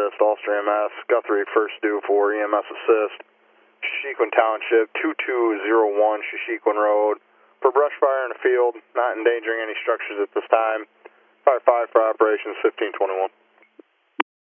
assist, Ulster EMS, Guthrie first due for EMS assist, Shishikwan Township, 2201 Shishikwan Road, for brush fire in the field, not endangering any structures at this time. Fire 5 for operations 1521.